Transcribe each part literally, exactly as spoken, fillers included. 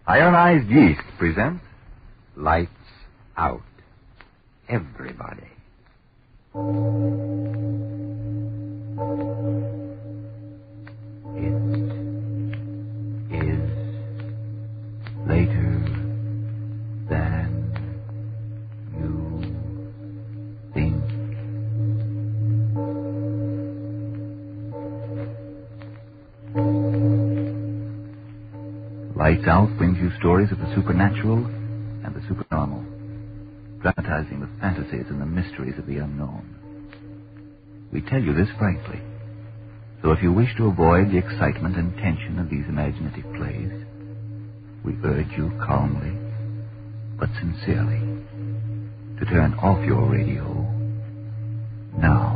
Ionized Yeast presents Lights Out. Everybody. It is later than you think. Lights Out brings you stories of the supernatural and the supernormal, dramatizing the fantasies and the mysteries of the unknown. We tell you this frankly, so if you wish to avoid the excitement and tension of these imaginative plays, we urge you calmly, but sincerely, to turn off your radio now.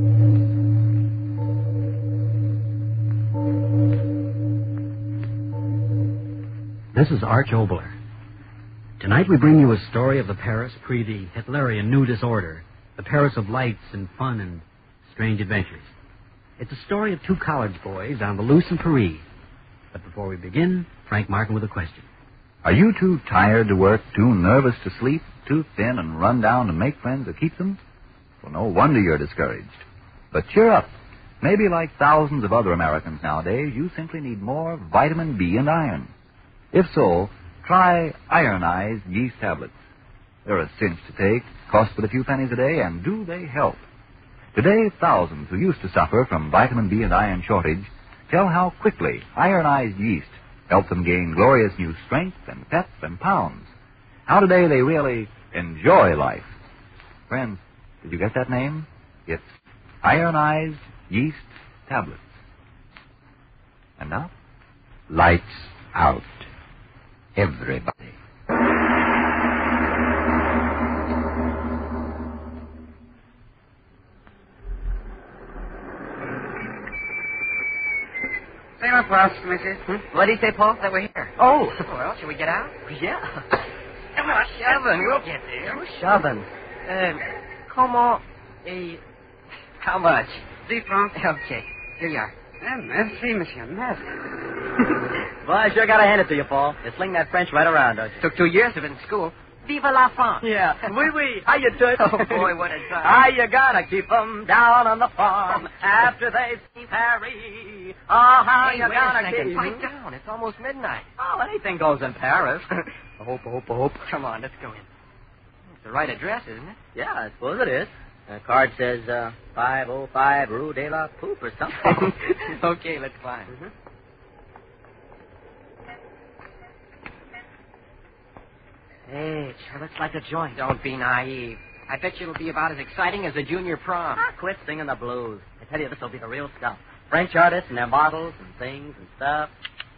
This is Arch Obler. Tonight we bring you a story of the Paris pre the Hitlerian New Disorder, the Paris of lights and fun and strange adventures. It's a story of two college boys on the loose in Paris. But before we begin, Frank Martin with a question. Are you too tired to work, too nervous to sleep, too thin and run down to make friends or keep them? Well, no wonder you're discouraged. But cheer up. Maybe like thousands of other Americans nowadays, you simply need more vitamin B and iron. If so, try Ionized Yeast Tablets. They're a cinch to take, cost but a few pennies a day, and do they help? Today, thousands who used to suffer from vitamin B and iron shortage tell how quickly Ionized Yeast helped them gain glorious new strength and pep and pounds. How today they really enjoy life. Friends, did you get that name? It's Ionized Yeast Tablets. And now, Lights Out. Everybody. Say no plus, missus. Hmm? What did he say, Paul? That we're here. Oh. Well, shall we get out? Yeah. Come on, shoving. We'll get there. Who's shoving? Um, comment et... How much? Three francs. Okay. Here you are. Ah, merci, monsieur. Merci. Well, I sure gotta hand it to you, Paul. You sling that French right around, don't you? Took two years of it in school. Vive la France. Yeah. Oui, oui. How you doing? Oh, boy, what a time. How you gonna keep 'em down on the farm after they see Paris? Oh, how Hey, you wait a gonna second. keep... Pipe down. It's almost midnight. Oh, anything goes in Paris. I hope, I hope, I hope. Come on, let's go in. It's the right address, isn't it? Yeah, I suppose it is. The card says uh, five oh five Rue de la Poupe or something. Okay, let's climb. Mm-hmm. Hey, it sure looks like a joint. Don't be naive. I bet you it'll be about as exciting as a junior prom. Ah, quit singing the blues. I tell you, this will be the real stuff. French artists and their models and things and stuff.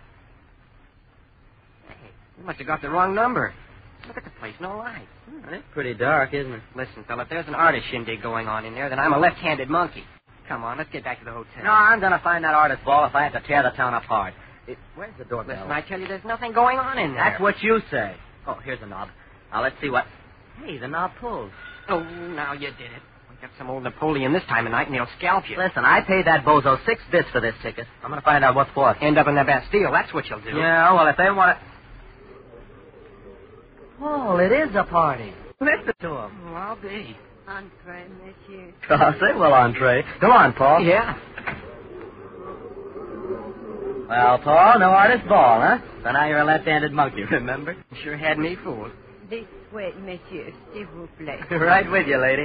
Hey, you must have got the wrong number. Look at the place, no light. Hmm, it's pretty dark, isn't it? Listen, fella, if there's an artist shindig going on in there, then I'm a left-handed monkey. Come on, let's get back to the hotel. No, I'm going to find that artist ball if I have to tear the town apart. It, where's the doorbell? Listen, I tell you, there's nothing going on in there. That's what you say. Oh, here's the knob. Now, let's see what... Hey, the knob pulls. Oh, now you did it. Wake up some old Napoleon this time of night and he'll scalp you. Listen, I paid that bozo six bits for this ticket. I'm going to find out what's what. End up in the Bastille, that's what you'll do. Yeah, well, if they want to... Oh, it is a party. Listen to him. Oh, I'll be. Entree, monsieur. Oh, say well, entree. Come on, Paul. Yeah. Well, Paul, no artist ball, huh? So now you're a left-handed monkey, remember? Sure had me fooled. This way, monsieur, s'il vous plaît. Right with you, lady.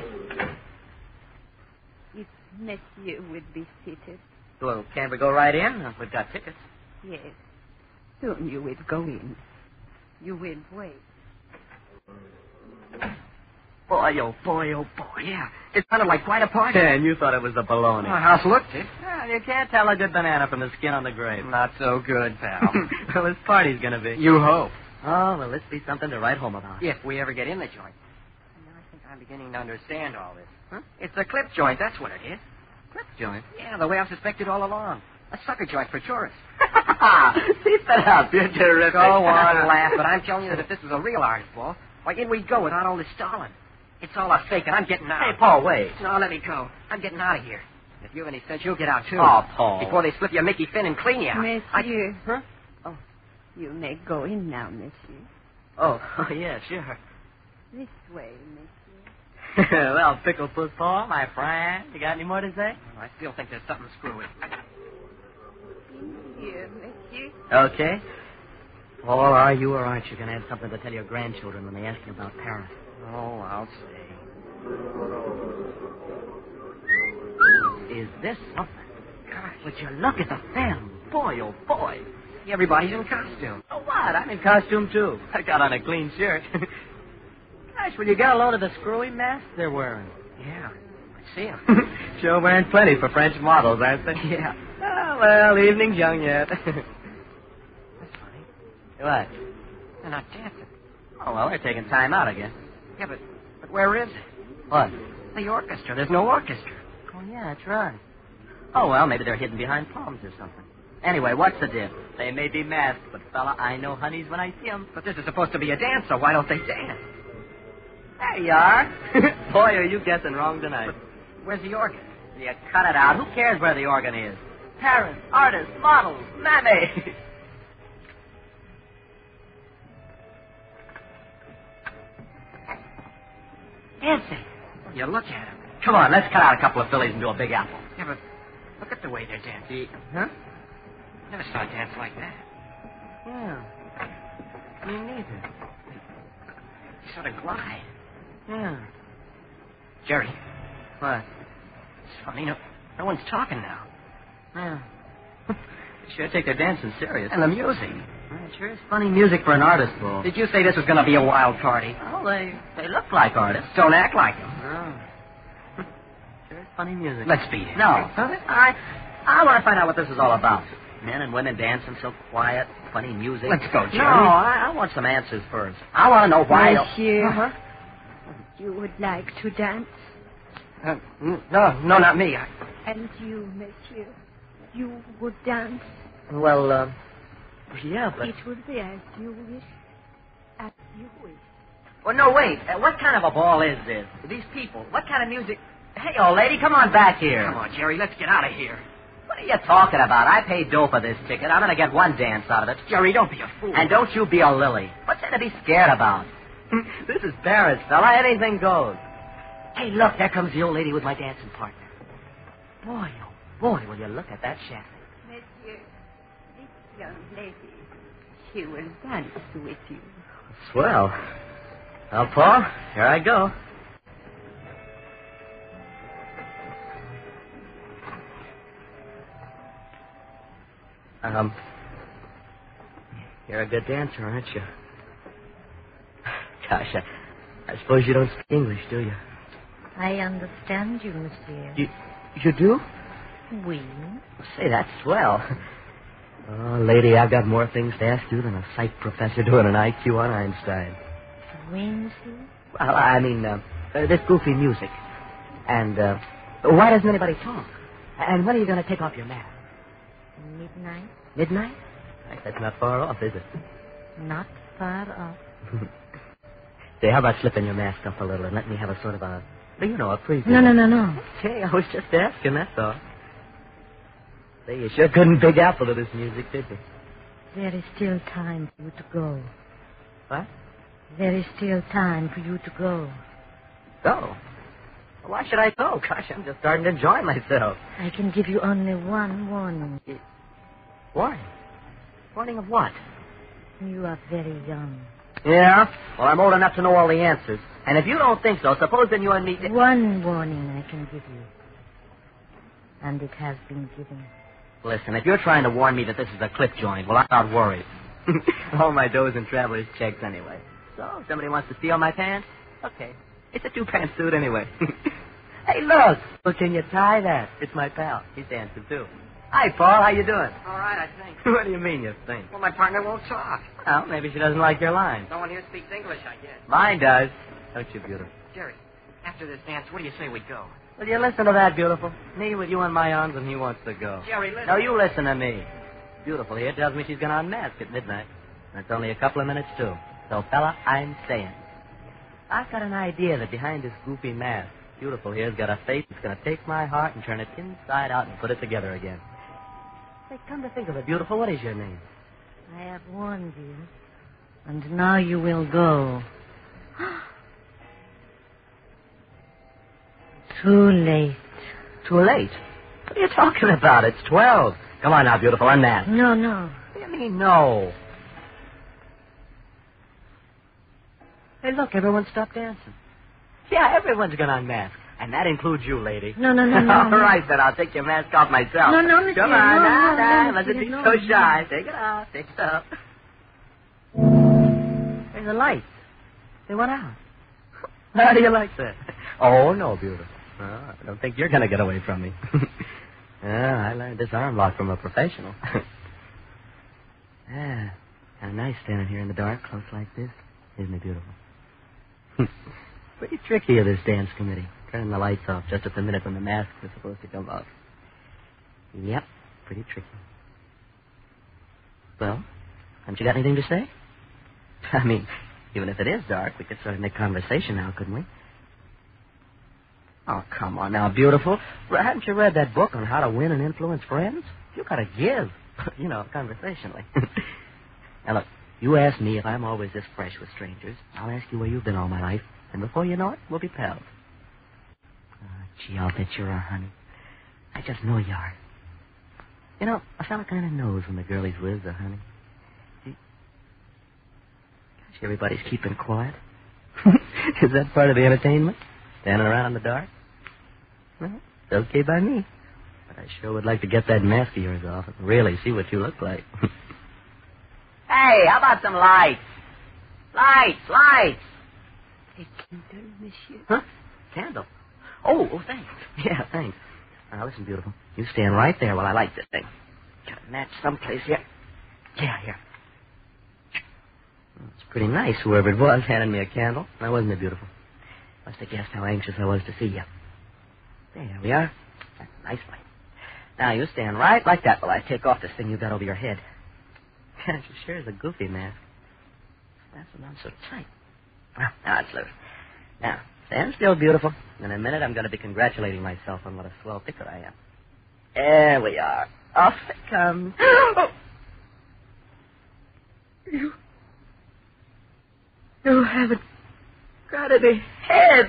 If monsieur would be seated. Well, can't we go right in? We've got tickets. Yes. Soon you will go in. You will wait. Boy, oh boy, oh boy. Yeah, it sounded like quite a party. And you thought it was the baloney. Well, how's looked it? Well, you can't tell a good banana from the skin on the grape. Not so good, pal. Well, this party's going to be. You hope. Oh, well, this be something to write home about. If we ever get in the joint. Now, I think I'm beginning to understand all this. Huh? It's a clip joint, that's what it is. Clip joint? Yeah, the way I've suspected all along. A sucker joint for tourists. Keep that up. You're terrific. Go on, laugh, but I'm telling you that if this was a real artist ball, why, in we'd go without all this stalling. It's all a fake, and I'm getting out. Hey, Paul, wait. No, let me go. I'm getting out of here. If you have any sense, you'll get out, too. Oh, Paul. Before they slip you a Mickey Finn and clean you out. Monsieur. I... Huh? Oh. You may go in now, monsieur. Oh, oh yeah, sure. This way, monsieur. Well, Pickle Puss Paul, my friend, you got any more to say? Oh, I still think there's something screwy. In here, monsieur. Okay. Paul, are you or aren't you going to have something to tell your grandchildren when they ask you about Paris? Oh, I'll say. Is this something? Gosh, would you look at the film? Boy, oh boy. Everybody's in costume. Oh, what? I'm in costume, too. I got on a clean shirt. Gosh, will you get a load of the screwy masks they're wearing? Yeah, I see them. Sure wearing plenty for French models, aren't they? Yeah. Oh, well, evening's young yet. That's funny. What? They're not dancing. Oh, well, they're taking time out, I guess. Yeah, but, but where is it? What? The orchestra. There's no orchestra. Oh, yeah, that's right. Oh, well, maybe they're hidden behind palms or something. Anyway, what's the diff? They may be masked, but, fella, I know honeys when I see them. But this is supposed to be a dance, so why don't they dance? There you are. Boy, are you guessing wrong tonight. But where's the organ? You cut it out. Who cares where the organ is? Parents, artists, models, mammy. Dancing. You look at them. Come on, let's cut out a couple of fillies and do a big apple. Yeah, but look at the way they're dancing. Huh? Never saw a dance like that. Yeah. Me neither. They sort of glide. Yeah. Jerry, What? it's funny. No, no one's talking now. Yeah. They sure take their dancing serious. And the music. Well, it sure is funny music for an artist, Bull. Did you say this was going to be a wild party? Oh, they, they look like artists. Don't act like them. Oh. Sure is funny music. Let's beat it. No. I, I want to find out what this is all about. Men and women dancing so quiet, funny music. Let's go, Jerry. No, I, I want some answers first. I want to know why... Monsieur, Uh-huh. you would like to dance? Uh, n- no, no, not me. I, And you, monsieur, you would dance? Well, uh, yeah, but... It would be as you wish. As you wish. Well, no, wait. Uh, what kind of a ball is this? These people, what kind of music... Hey, old lady, come on back here. come on, Jerry, let's get out of here. What are you talking about? I paid dough for this ticket. I'm going to get one dance out of it. Jerry, don't be a fool. And don't you be a lily. What's there to be scared about? This is Paris, fella. Anything goes. Hey, look, there comes the old lady with my dancing partner. Boy, oh boy, will you look at that shack. Monsieur, this young lady, she will dance with you. Swell. Well, Paul, here I go. Um, you're a good dancer, aren't you? Gosh, I, I suppose you don't speak English, do you? I understand you, monsieur. You, you do? Oui. Say, that's swell. Oh, lady, I've got more things to ask you than a psych professor doing an I Q on Einstein. Oui, monsieur. Well, I mean, uh, uh, this goofy music. And, uh, why doesn't anybody talk? And when are you going to take off your mask? Midnight? Midnight? That's not far off, is it? Not far off. Say, how about slipping your mask up a little and let me have a sort of a, well, you know, a preview? No, no, no, no. Hey, I was just asking, that's all. Say, you sure couldn't big apple to this music, did you? There is still time for you to go. What? There is still time for you to go. Go? Well, why should I go? Gosh, I'm just starting to enjoy myself. I can give you only one warning. Warning? Warning of what? You are very young. Yeah? Well, I'm old enough to know all the answers. And if you don't think so, suppose then you and me... One warning I can give you. And it has been given. Listen, if you're trying to warn me that this is a clip joint, well, I'm not worried. All my dough's in traveler's checks anyway. So, if somebody wants to steal my pants, okay. It's a two-pants suit anyway. Hey, look! Look, can you tie that? It's my pal. He's dancing, too. Hi, Paul. How you doing? All right, I think. What do you mean, you think? Well, my partner won't talk. Well, maybe she doesn't like your line. No one here speaks English, I guess. Mine does. Don't you, beautiful? Jerry, after this dance, where do you say we go? Will you listen to that, beautiful? Me with you in my arms and he wants to go. Jerry, listen. No, you listen to me. Beautiful here tells me she's going to unmask at midnight. And it's only a couple of minutes, too. So, fella, I'm staying. I've got an idea that behind this goofy mask, Beautiful here's got a face that's going to take my heart and turn it inside out and put it together again. Say, come to think of it, Beautiful, what is your name? I have warned you. And now you will go. Too late. Too late? What are you talking about? It's twelve. Come on now, beautiful, unmask. No, no. What do you mean, no? Hey, look, everyone stopped dancing. Yeah, everyone's gonna unmask. And that includes you, lady. No, no, no, no. All no. right, then I'll take your mask off myself. No, no, monsieur, Come on, no, now, no, now. no, Mustn't be monsieur, so no. shy. Take it off. Take it off. There's a light. They went out. How do you like that? Oh, no, beautiful. Oh, I don't think you're going to get away from me. Yeah, I learned this arm lock from a professional. Yeah, kind of nice standing here in the dark, close like this. Isn't it beautiful? Pretty tricky of this dance committee. Turning the lights off just at the minute when the mask was supposed to come off. Yep, pretty tricky. Well, haven't you got anything to say? I mean, even if it is dark, we could sort of make conversation now, couldn't we? Oh, come on now, beautiful. Haven't you read that book on how to win and influence friends? You gotta give, you know, conversationally. Now, look, you ask me if I'm always this fresh with strangers. I'll ask you where you've been all my life. And before you know it, we'll be pals. Oh, gee, I'll bet you're a honey. I just know you are. You know, a fella kind of knows when the girl he's with is a honey. See? Gosh, everybody's keeping quiet. Is that part of the entertainment? Standing around in the dark? Well, it's okay by me. But I sure would like to get that mask of yours off and really see what you look like. Hey, how about some lights? Lights, lights. A candle, monsieur. Huh? Candle? Oh, oh, thanks. Yeah, thanks. Now, listen, beautiful. You stand right there while I light this thing. Got a match someplace here. Yeah, here. Well, it's pretty nice, whoever it was handed me a candle. Now, wasn't it beautiful? Must have guessed how anxious I was to see you. There we are. That's a nice light. Now, you stand right like that while I take off this thing you got over your head. Gosh, it sure is a goofy mask. That's on so tight. Well, now it's loose. Now, stand still, beautiful. In a minute, I'm going to be congratulating myself on what a swell picker I am. There we are. Off it comes. Oh. You... You haven't got any head.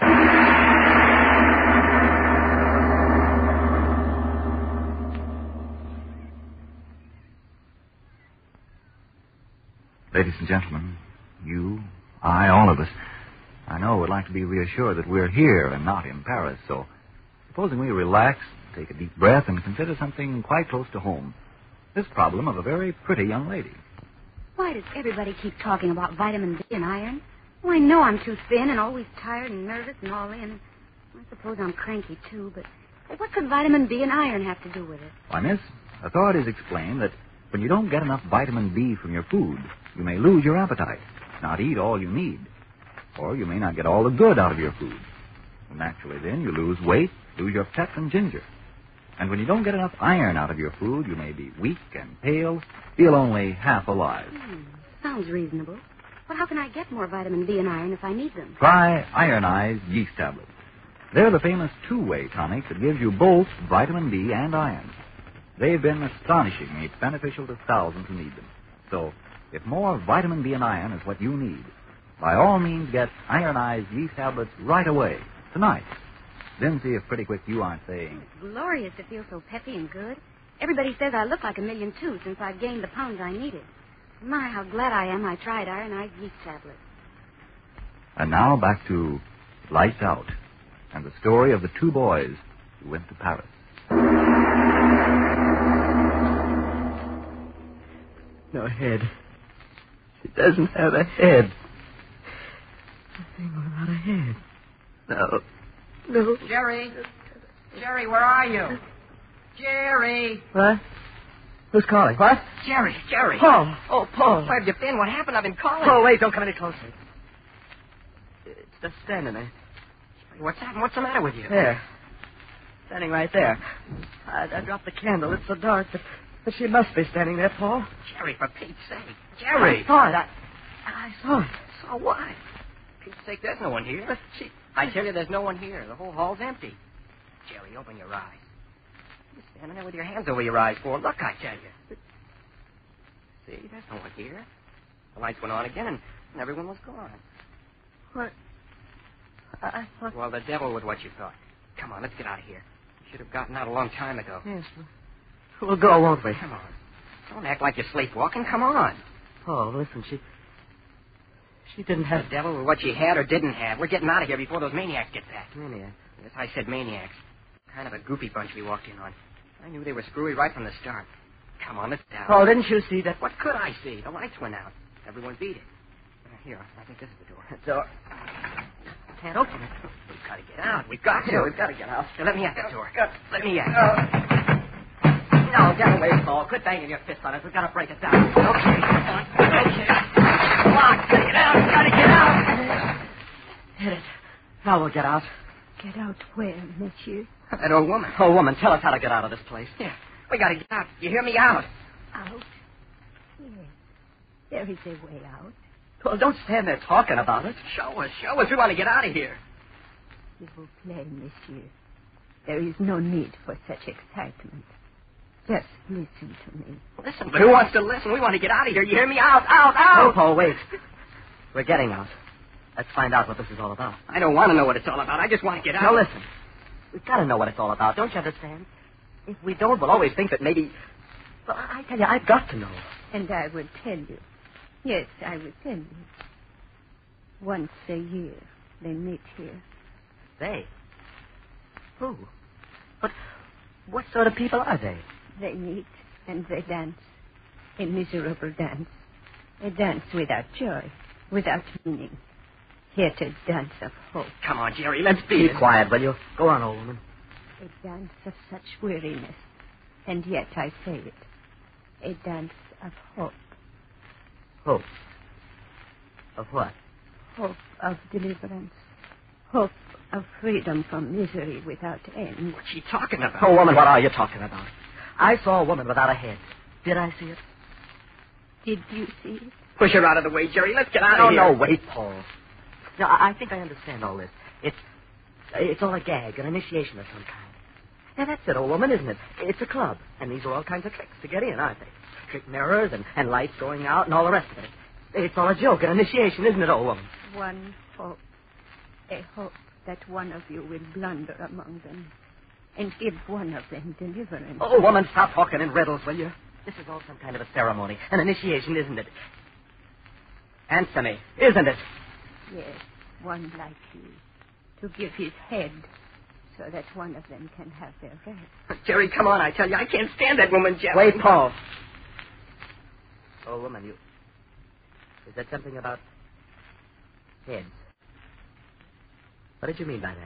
Ladies and gentlemen, you, I, all of us, I know would like to be reassured that we're here and not in Paris, so supposing we relax, take a deep breath, and consider something quite close to home. This problem of a very pretty young lady. Why does everybody keep talking about vitamin D and iron? Well, I know I'm too thin and always tired and nervous and all in. I suppose I'm cranky, too, but what could vitamin B and iron have to do with it? Why, miss, authorities explain that when you don't get enough vitamin B from your food, you may lose your appetite, not eat all you need. Or you may not get all the good out of your food. And naturally, then, you lose weight, lose your pep and ginger. And when you don't get enough iron out of your food, you may be weak and pale, feel only half alive. Hmm, sounds reasonable. But how can I get more vitamin B and iron if I need them? Try ironized yeast tablets. They're the famous two-way tonic that gives you both vitamin B and iron. They've been astonishingly beneficial to thousands who need them. So, if more vitamin B and iron is what you need, by all means get ironized yeast tablets right away, tonight. Then see if pretty quick you aren't saying, It's glorious to feel so peppy and good. Everybody says I look like a million, too, since I've gained the pounds I needed. My, how glad I am I tried ironized yeast tablets. And now back to Lights Out and the story of the two boys who went to Paris. No head. She doesn't have a head. Nothing without a head. No. No. Jerry. Jerry, where are you? Jerry. What? Who's calling? What? Jerry, Jerry. Paul. Oh, Paul. Where have you been? What happened? I've been calling. Oh, wait, don't come any closer. It's just standing there. What's happened? What's the matter with you? There. Standing right there. I, I dropped the candle. It's so dark, but, but she must be standing there, Paul. Jerry, for Pete's sake. Jerry. I saw it. I, I saw it. So what? For Pete's sake, there's no one here. But she... I tell you, there's no one here. The whole hall's empty. Jerry, open your eyes. You're standing there with your hands over your eyes for. Look, I tell you. See, there's no one here. The lights went on again, and, and everyone was gone. What? I, I thought... Well, the devil was what you thought. Come on, let's get out of here. We should have gotten out a long time ago. Yes, we'll, we'll go, won't we? Come on. Don't act like you're sleepwalking. Come on. Oh, listen, she... She didn't have... The devil was what she had or didn't have. We're getting out of here before those maniacs get back. Maniac. Yes, I said maniacs. Kind of a goofy bunch we walked in on. I knew they were screwy right from the start. Come on, let's down. Oh, didn't you see that? What could I see? The lights went out. Everyone beat it. Uh, here, I think this is the door. Door. Can't open it. We've got to get out. We've got to. We've got to get out. Now, let me at the door. Let me at it. No, get away, Paul. Quit banging your fist on it. We've got to break it down. Okay. Okay. Come on. Gotta get out. Gotta get out. Hit it. Now we'll get out. Get out where, monsieur? That old woman. Oh, woman, tell us how to get out of this place. Yeah. We gotta get out. You hear me out? Out? Yes. There is a way out. Well, don't stand there talking about it. Show us. Show us. We want to get out of here. S'il vous plaît, monsieur. There is no need for such excitement. Just listen to me. Listen, but who wants to listen? We want to get out of here. You hear me? Out, out, out. Oh, Paul, wait. We're getting out. Let's find out what this is all about. I don't want to know what it's all about. I just want to get out. Now, listen. We've got to know what it's all about. Don't you understand? If we don't, we'll always think that maybe... Well, I tell you, I've got to know. And I will tell you. Yes, I will tell you. Once a year, they meet here. They? Who? But what sort of people are they? They meet and they dance. A miserable dance. A dance without joy, without meaning. Yet a dance of hope. Come on, Jerry, let's Be be quiet, will you? Go on, old woman. A dance of such weariness. And yet I say it. A dance of hope. Hope? Of what? Hope of deliverance. Hope of freedom from misery without end. What's she talking about? Oh, woman, what are you talking about? I saw a woman without a head. Did I see it? Did you see it? Push her out of the way, Jerry. Let's get out no, of here. No, wait, Paul. No, I I think I understand all this. It's it's all a gag, an initiation of some kind. Yeah, that's it, old woman, isn't it? It's a club, and these are all kinds of tricks to get in, aren't they? Trick mirrors and, and lights going out and all the rest of it. It's all a joke, an initiation, isn't it, old woman? One hope. A hope that one of you will blunder among them and give one of them deliverance. Oh, woman, stop talking in riddles, will you? This is all some kind of a ceremony, an initiation, isn't it? Answer me, isn't it? Yes, one like you. To give his head so that one of them can have their rest. Jerry, come on, I tell you. I can't stand that woman, Jerry. Wait, Paul. Oh, woman, you... Is that something about heads? What did you mean by that?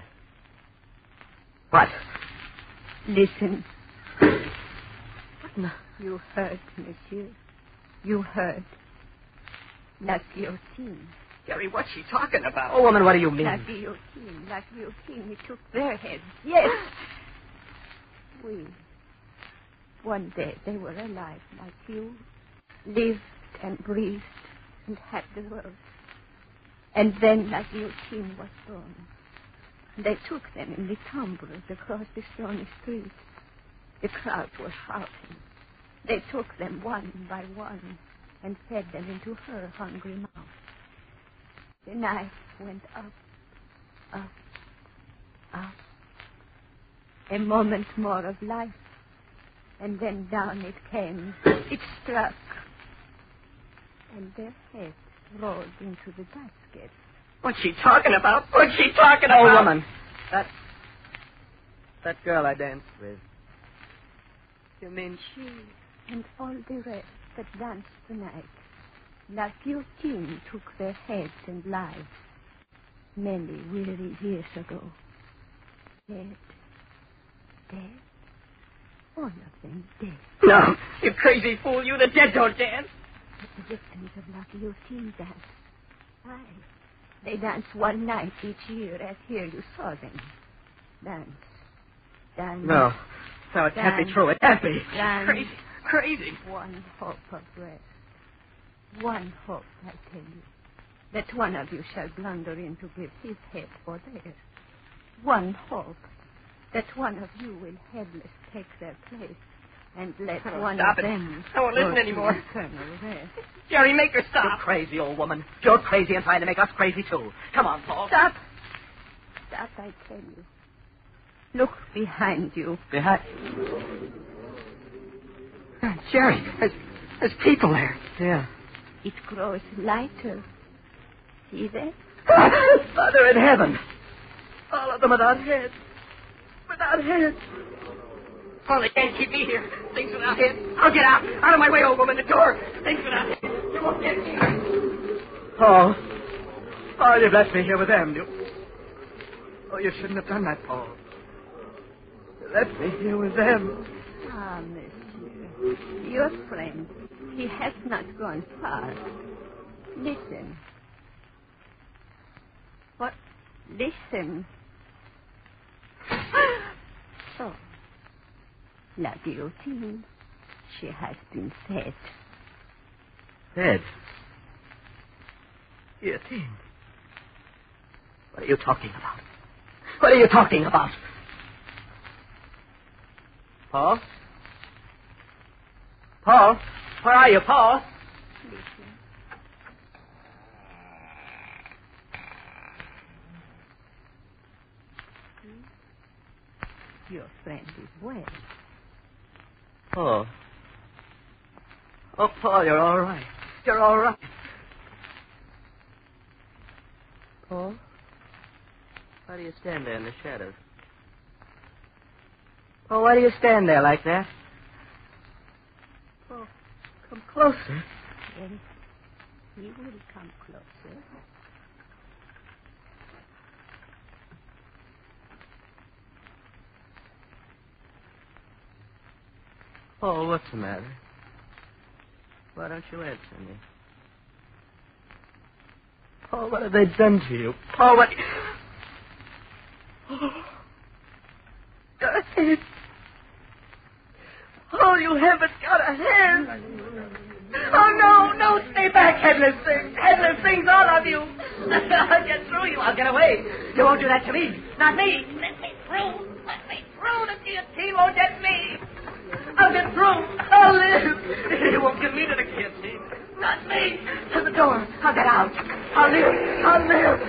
What? Listen. What in the... You heard, monsieur. You heard. La guillotine. Jerry, what's she talking about? Oh, woman, what do you mean? La guillotine. La guillotine. We took their heads. Yes. We. One day they were alive like you. Lived and breathed and had the world. And then La guillotine was born. They took them in the tumbrils across the stony street. The crowd was shouting. They took them one by one and fed them into her hungry mouth. The knife went up, up, up. A moment more of life, and then down it came. It struck, and their heads rolled into the basket. What's she talking about? What's she talking about? Oh, woman. That... That girl I danced with. You mean she and all the rest that danced tonight? La guillotine took their heads and lives many weary years ago. Dead. Dead. All of them dead. No, you crazy fool. You the dead don't dance. But the victims of La guillotine dance. Aye. They dance one night each year as here you saw them. Dance. Dance. No. No, it can't be true. It can't be. Dance. Crazy. Crazy. One hope of rest. One hope, I tell you, that one of you shall blunder in to give his head for theirs. One hope that one of you will headless take their place And let Oh, one stop of it. them... I won't listen go to anymore. Colonel West. Jerry, make her You're stop. crazy, old woman. You're crazy and trying to make us crazy, too. Come on, Paul. Stop. Stop, I tell you. Look behind you. Behind... Jerry, there's, there's people there. Yeah. It grows lighter. See that? Father in heaven. All of them without heads. Without heads. Oh, they can't keep me here. Things without heads. I'll get out. Out of my way, old woman. The door. Things without heads. You won't get me. Paul. Paul, you've left me here with them. You... Oh, you shouldn't have done that, Paul. You left me here with them. Ah, monsieur. Your friend. He has not gone far. Listen. What? Listen. So, La Guillotine, she has been fed. Fed? Guillotine? What are you talking about? What are you talking about? Paul? Paul? Where are you, Paul? Listen. Your friend is well. Paul. Oh, Paul, you're all right. You're all right. Paul? Why do you stand there in the shadows? Paul, why do you stand there like that? Paul, come closer. Yes, he will come closer. Paul, what's the matter? Why don't you answer me? Paul, what have they done to you? Paul, what... Oh, your head. Oh, you haven't got a hand. Oh, no, no, stay back, headless things. Headless things, all of you. I'll get through you. I'll get away. You won't do that to me. Not me. Let me through. Let me through. The guillotine won't get me. I'll get through. I'll live. You won't get me to the guillotine. Not me. To the door. I'll get out. I'll live. I'll live.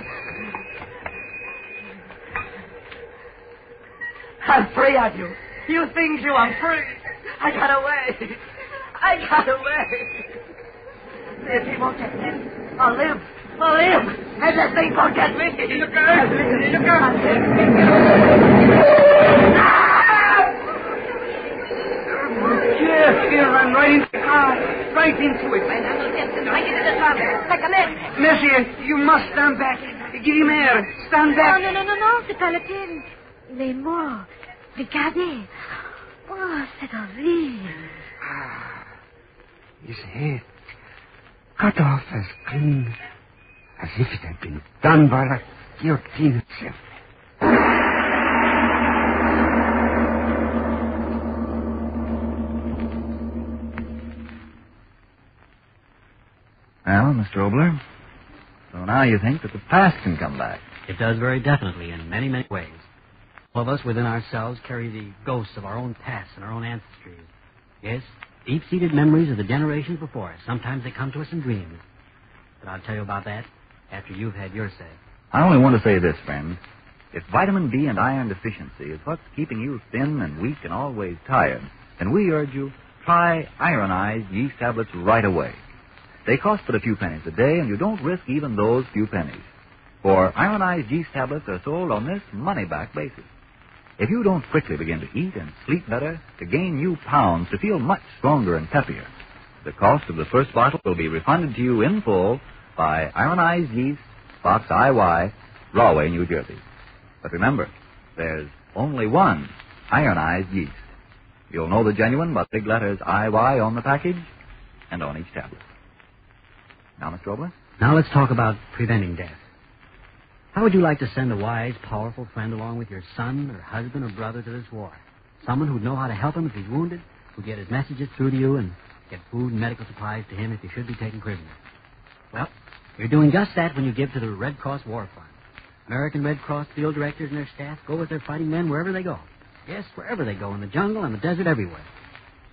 I'm free of you. You think you I'm free. I got away. I got away. If he won't get me, I'll live. I'll live. And that thing won't get me. The girl. The girl. I'll live. Here, here, run right into the car. Right into it. Right into the trunk. Like a man. Monsieur, you must stand back. Give him air. Stand back. Non, non, non, non, c'est pas la peine. Il est mort. Regardez. Oh, c'est horrible. Ah, his head cut off as clean as if it had been done by the guillotine itself. Well, Mister Obler, so now you think that the past can come back. It does very definitely in many, many ways. All of us within ourselves carry the ghosts of our own past and our own ancestries. Yes, deep-seated memories of the generations before us. Sometimes they come to us in dreams. But I'll tell you about that after you've had your say. I only want to say this, friend. If vitamin B and iron deficiency is what's keeping you thin and weak and always tired, then we urge you, try ironized yeast tablets right away. They cost but a few pennies a day, and you don't risk even those few pennies. For ironized yeast tablets are sold on this money-back basis. If you don't quickly begin to eat and sleep better, to gain new pounds, to feel much stronger and peppier, the cost of the first bottle will be refunded to you in full by Ironized Yeast, Box I Y, Rahway, New Jersey. But remember, there's only one ironized yeast. You'll know the genuine by the big letters I Y on the package and on each tablet. Now, Mister Obler? Now let's talk about preventing death. How would you like to send a wise, powerful friend along with your son or husband or brother to this war? Someone who'd know how to help him if he's wounded, who'd get his messages through to you and get food and medical supplies to him if he should be taken prisoner. Well, you're doing just that when you give to the Red Cross War Fund. American Red Cross field directors and their staff go with their fighting men wherever they go. Yes, wherever they go, in the jungle, in the desert, everywhere.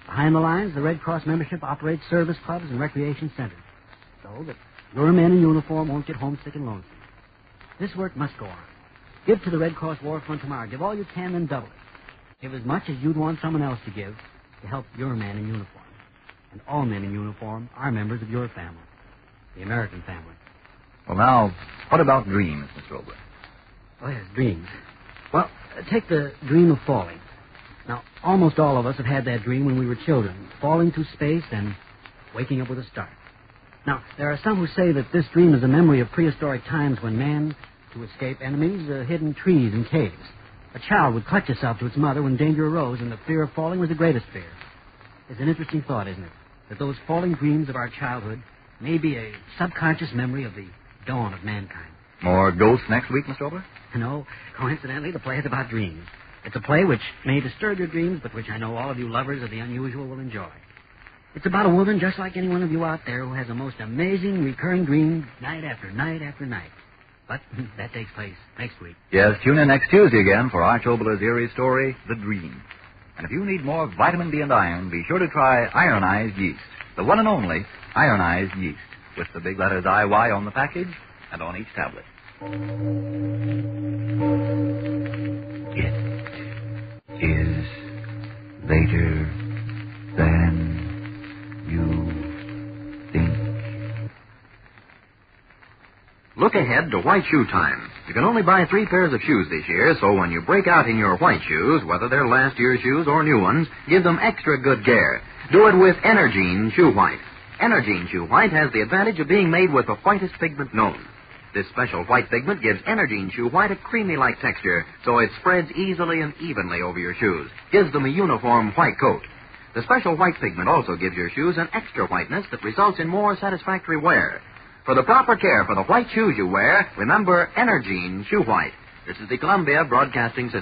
Behind the lines, the Red Cross membership operates service clubs and recreation centers so that your men in uniform won't get homesick and lonesome. This work must go on. Give to the Red Cross War Fund tomorrow. Give all you can, then double it. Give as much as you'd want someone else to give to help your man in uniform. And all men in uniform are members of your family, the American family. Well, now, what about dreams, Mister Obler? Oh, yes, dreams. Well, uh, take the dream of falling. Now, almost all of us have had that dream when we were children, falling through space and waking up with a start. Now, there are some who say that this dream is a memory of prehistoric times when man, to escape enemies, uh, hid in trees and caves. A child would clutch itself to its mother when danger arose, and the fear of falling was the greatest fear. It's an interesting thought, isn't it? That those falling dreams of our childhood may be a subconscious memory of the dawn of mankind. More ghosts next week, Mister Obler? No, coincidentally, the play is about dreams. It's a play which may disturb your dreams, but which I know all of you lovers of the unusual will enjoy. It's about a woman just like any one of you out there who has a most amazing recurring dream night after night after night. But that takes place next week. Yes, tune in next Tuesday again for Arch Obler's eerie story, The Dream. And if you need more vitamin B and iron, be sure to try ironized yeast, the one and only ironized yeast, with the big letters I Y on the package and on each tablet. It is later than you think. Look ahead to white shoe time. You can only buy three pairs of shoes this year, so when you break out in your white shoes, whether they're last year's shoes or new ones, give them extra good care. Do it with Energine Shoe White. Energine Shoe White has the advantage of being made with the whitest pigment known. This special white pigment gives Energine Shoe White a creamy-like texture, so it spreads easily and evenly over your shoes, gives them a uniform white coat. The special white pigment also gives your shoes an extra whiteness that results in more satisfactory wear. For the proper care for the white shoes you wear, remember Energine Shoe White. This is the Columbia Broadcasting System.